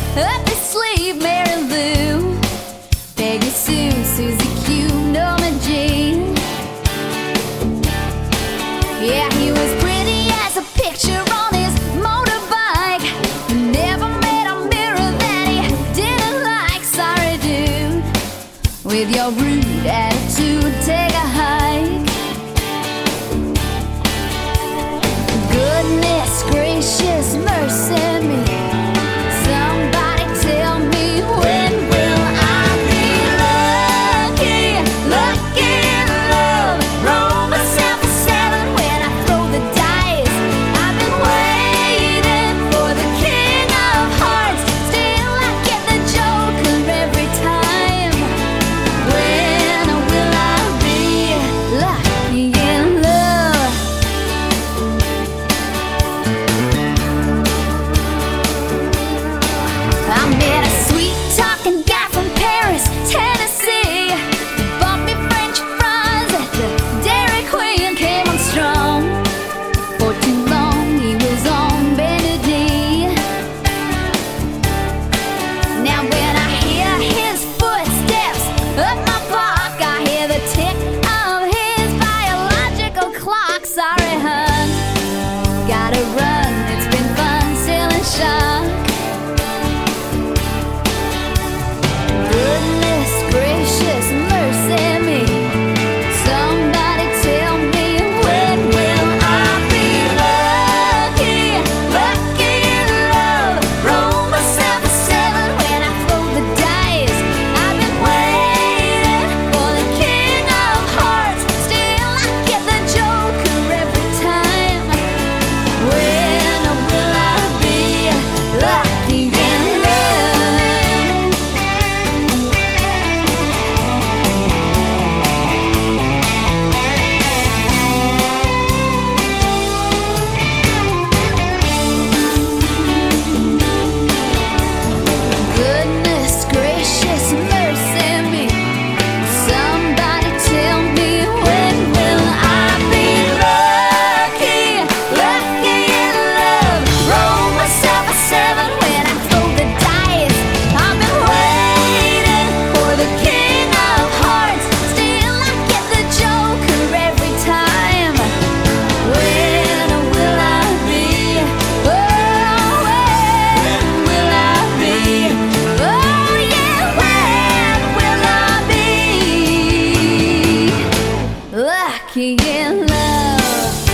Up his sleeve, Mary Lou, Peggy Sue, Susie Q, Norma Jean. Yeah, he was pretty as a picture on his motorbike. Never met a mirror that he didn't like. Sorry, dude, with your rude attitude, take a hike. Goodness gracious, mercy me. Somebody tell me, when will I be lucky? Lucky in love. Roll myself a 7 when I throw the dice. I've been waiting for the king of hearts. Still I get the joker every time. When will I be lucky in love? I met a sweet-talking guy from Paris, Tennessee. Bought me French fries at the Dairy Queen. Came on strong. For too long he was on Benedict. Now when I hear his footsteps up my block, I hear the tick of his biological clock. Sorry, hun, gotta run. It's been fun selling shock. Goodness gracious, mercy me. Somebody tell me, when will I be lucky? Lucky in love. Roll myself a 7 when I throw the dice. I've been waiting for the king of hearts. Still I get the joker every time. When will I be lucky in love? Goodness gracious, mercy me. Somebody tell me, when will I be lucky? Lucky in love. Roll myself a 7 when I throw the dice. I've been waiting for the king of hearts. Still I get the joker every time. When will I be? Oh, when will I be? Oh yeah, when will I be lucky in love?